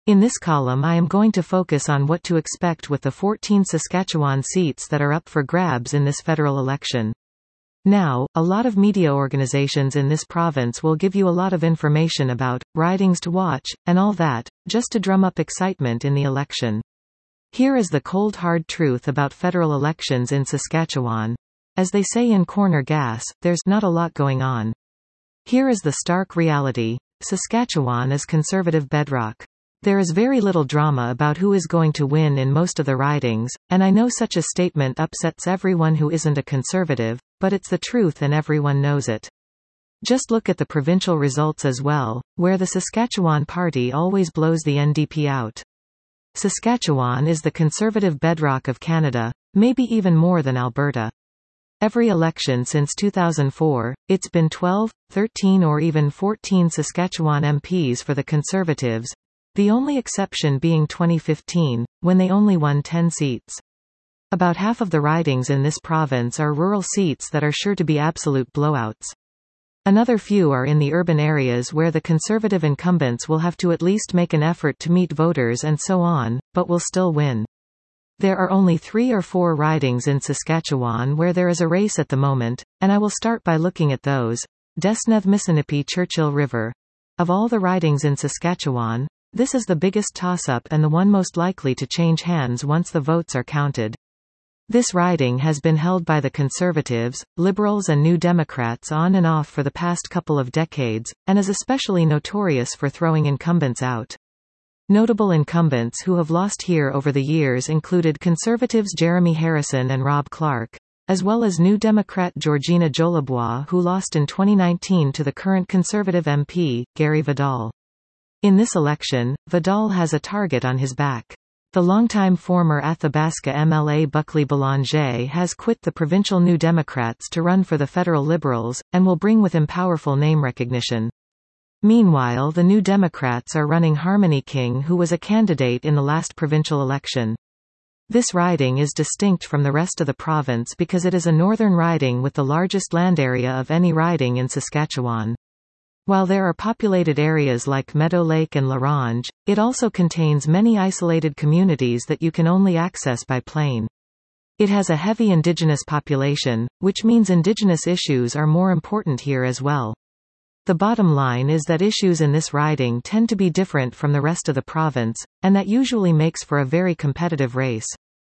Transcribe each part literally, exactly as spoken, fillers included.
In this column I am going to focus on what to expect with the fourteen Saskatchewan seats that are up for grabs in this federal election. Now, a lot of media organizations in this province will give you a lot of information about ridings to watch, and all that, just to drum up excitement in the election. Here is the cold hard truth about federal elections in Saskatchewan. As they say in Corner Gas, there's not a lot going on. Here is the stark reality. Saskatchewan is conservative bedrock. There is very little drama about who is going to win in most of the ridings, and I know such a statement upsets everyone who isn't a conservative, but it's the truth and everyone knows it. Just look at the provincial results as well, where the Saskatchewan Party always blows the N D P out. Saskatchewan is the conservative bedrock of Canada, maybe even more than Alberta. Every election since two thousand four, it's been twelve, thirteen or even fourteen Saskatchewan M Ps for the Conservatives, the only exception being twenty fifteen, when they only won ten seats. About half of the ridings in this province are rural seats that are sure to be absolute blowouts. Another few are in the urban areas where the Conservative incumbents will have to at least make an effort to meet voters and so on, but will still win. There are only three or four ridings in Saskatchewan where there is a race at the moment, and I will start by looking at those. Desneth Missinippi Churchill River. Of all the ridings in Saskatchewan, this is the biggest toss-up and the one most likely to change hands once the votes are counted. This riding has been held by the Conservatives, Liberals and New Democrats on and off for the past couple of decades, and is especially notorious for throwing incumbents out. Notable incumbents who have lost here over the years included Conservatives Jeremy Harrison and Rob Clark, as well as New Democrat Georgina Jolibois, who lost in twenty nineteen to the current Conservative M P, Gary Vidal. In this election, Vidal has a target on his back. The longtime former Athabasca M L A Buckley Belanger has quit the provincial New Democrats to run for the federal Liberals, and will bring with him powerful name recognition. Meanwhile, the New Democrats are running Harmony King, who was a candidate in the last provincial election. This riding is distinct from the rest of the province because it is a northern riding with the largest land area of any riding in Saskatchewan. While there are populated areas like Meadow Lake and La Ronge, it also contains many isolated communities that you can only access by plane. It has a heavy Indigenous population, which means Indigenous issues are more important here as well. The bottom line is that issues in this riding tend to be different from the rest of the province, and that usually makes for a very competitive race.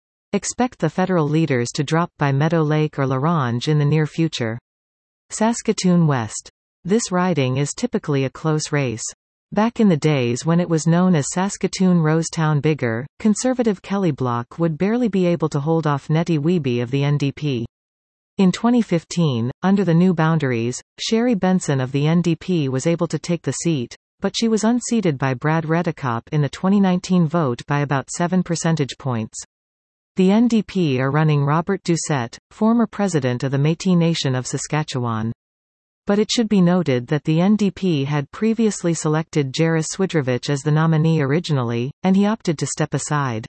Expect the federal leaders to drop by Meadow Lake or La Ronge in the near future. Saskatoon West. This riding is typically a close race. Back in the days when it was known as Saskatoon Rosetown Bigger, Conservative Kelly Block would barely be able to hold off Nettie Wiebe of the N D P. In twenty fifteen, under the new boundaries, Sherry Benson of the N D P was able to take the seat, but she was unseated by Brad Redekop in the twenty nineteen vote by about seven percentage points. The N D P are running Robert Doucette, former president of the Métis Nation of Saskatchewan. But it should be noted that the N D P had previously selected Jaris Swidrovich as the nominee originally, and he opted to step aside.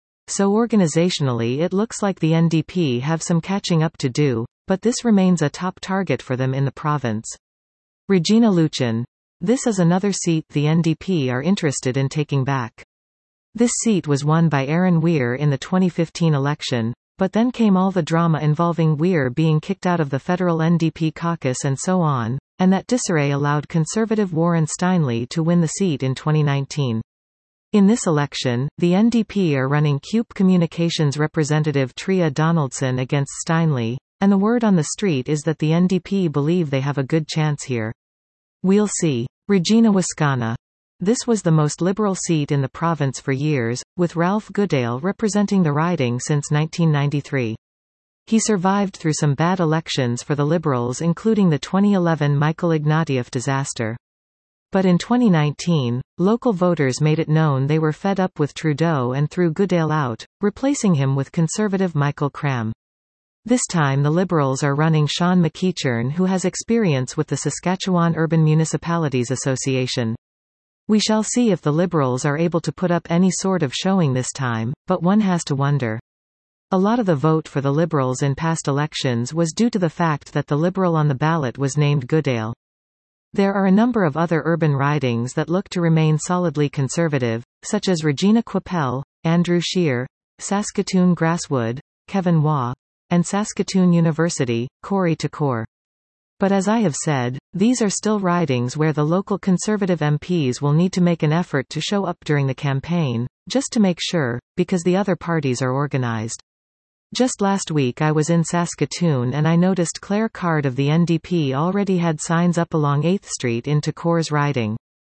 So organizationally it looks like the N D P have some catching up to do, but this remains a top target for them in the province. Regina Luchan. This is another seat the N D P are interested in taking back. This seat was won by Aaron Weir in the twenty fifteen election, but then came all the drama involving Weir being kicked out of the federal N D P caucus and so on, and that disarray allowed Conservative Warren Steinle to win the seat in twenty nineteen. In this election, the N D P are running C U P Communications representative Tria Donaldson against Steinle, and the word on the street is that the N D P believe they have a good chance here. We'll see. Regina Wascana. This was the most liberal seat in the province for years, with Ralph Goodale representing the riding since nineteen ninety-three. He survived through some bad elections for the Liberals, including the twenty eleven Michael Ignatieff disaster. But in twenty nineteen, local voters made it known they were fed up with Trudeau and threw Goodale out, replacing him with Conservative Michael Cram. This time the Liberals are running Sean McEachern, who has experience with the Saskatchewan Urban Municipalities Association. We shall see if the Liberals are able to put up any sort of showing this time, but one has to wonder. A lot of the vote for the Liberals in past elections was due to the fact that the Liberal on the ballot was named Goodale. There are a number of other urban ridings that look to remain solidly Conservative, such as Regina Quapel, Andrew Scheer, Saskatoon Grasswood, Kevin Waugh, and Saskatoon University, Corey Takor. But as I have said, these are still ridings where the local Conservative M Ps will need to make an effort to show up during the campaign, just to make sure, because the other parties are organized. Just last week I was in Saskatoon and I noticed Claire Card of the N D P already had signs up along eighth Street in Takor's riding.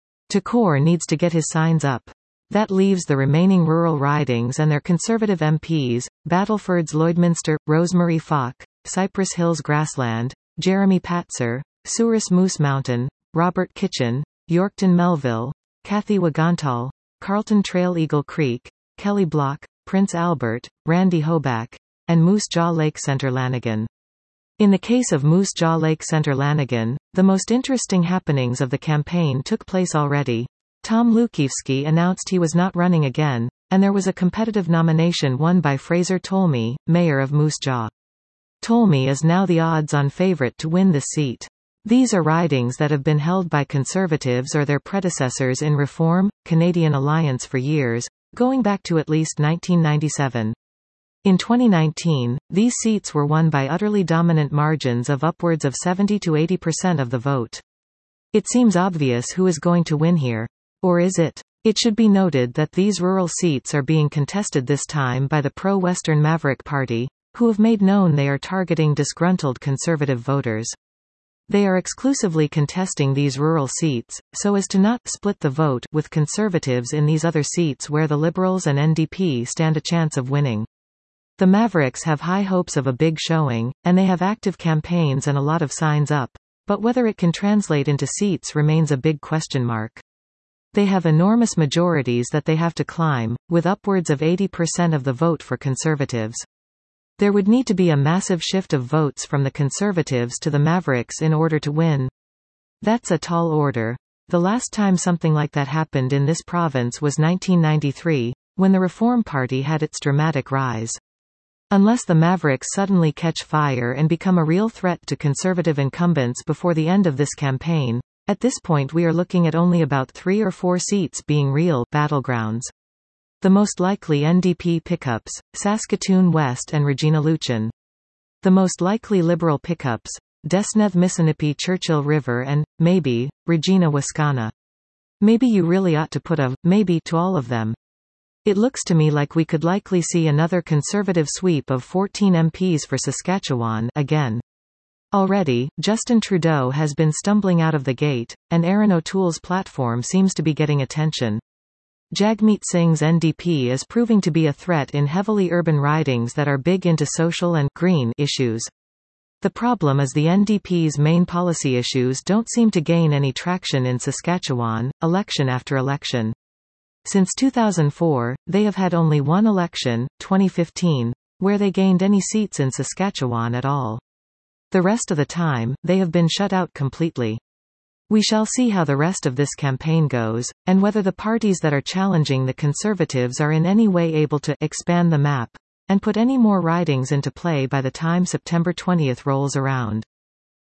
Takor needs to get his signs up. That leaves the remaining rural ridings and their Conservative M Ps, Battleford's Lloydminster, Rosemary Falk, Cypress Hills Grassland, Jeremy Patzer, Souris Moose Mountain, Robert Kitchen, Yorkton Melville, Kathy Wagantal, Carlton Trail Eagle Creek, Kelly Block, Prince Albert, Randy Hoback, and Moose Jaw Lake Centre Lanigan. In the case of Moose Jaw Lake Centre Lanigan, the most interesting happenings of the campaign took place already. Tom Lukiewski announced he was not running again, and there was a competitive nomination won by Fraser Tolmie, mayor of Moose Jaw. Tolmie is now the odds-on favorite to win this seat. These are ridings that have been held by Conservatives or their predecessors in Reform, Canadian Alliance for years, going back to at least nineteen ninety-seven. In twenty nineteen, these seats were won by utterly dominant margins of upwards of seventy to eighty percent of the vote. It seems obvious who is going to win here. Or is it? It should be noted that these rural seats are being contested this time by the pro-Western Maverick Party, who have made known they are targeting disgruntled Conservative voters. They are exclusively contesting these rural seats, so as to not split the vote with Conservatives in these other seats where the Liberals and N D P stand a chance of winning. The Mavericks have high hopes of a big showing, and they have active campaigns and a lot of signs up, but whether it can translate into seats remains a big question mark. They have enormous majorities that they have to climb, with upwards of eighty percent of the vote for Conservatives. There would need to be a massive shift of votes from the Conservatives to the Mavericks in order to win. That's a tall order. The last time something like that happened in this province was nineteen ninety-three, when the Reform Party had its dramatic rise. Unless the Mavericks suddenly catch fire and become a real threat to Conservative incumbents before the end of this campaign, at this point we are looking at only about three or four seats being real battlegrounds. The most likely N D P pickups, Saskatoon West and Regina Lucan. The most likely Liberal pickups, Desneth Missinippi Churchill River and, maybe, Regina Wascana. Maybe you really ought to put a maybe to all of them. It looks to me like we could likely see another Conservative sweep of fourteen M Ps for Saskatchewan again. Already, Justin Trudeau has been stumbling out of the gate, and Erin O'Toole's platform seems to be getting attention. Jagmeet Singh's N D P is proving to be a threat in heavily urban ridings that are big into social and green issues. The problem is the N D P's main policy issues don't seem to gain any traction in Saskatchewan, election after election. Since two thousand four, they have had only one election, twenty fifteen, where they gained any seats in Saskatchewan at all. The rest of the time, they have been shut out completely. We shall see how the rest of this campaign goes, and whether the parties that are challenging the Conservatives are in any way able to expand the map, and put any more ridings into play by the time September twentieth rolls around.